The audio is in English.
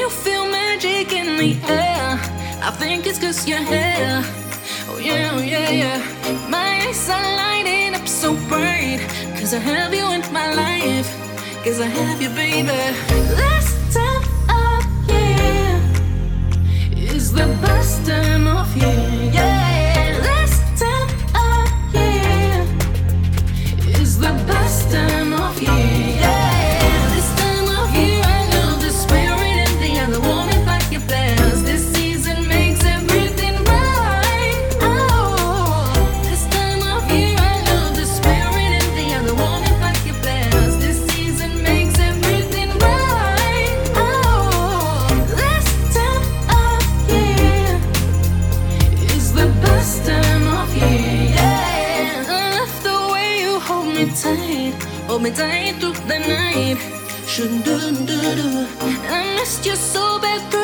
feel magic in the air. I think it's 'cause you're here. Oh yeah, oh yeah, yeah. My eyes are lighting up so bright, 'cause I have you in my life, 'cause I have you, baby. Last time of year is the best time of year, yeah. Last time of year is the best time of year, yeah. This time of year I love the spirit and the other woman like your best. This season makes everything right. Oh, this time of year I love the spirit and the other woman like your best. This season makes everything right. Oh, last time of year is the best time of year, yeah. I love the way you hold me tight through the night. Shoo-doo-doo-doo. I missed you so bad, girl.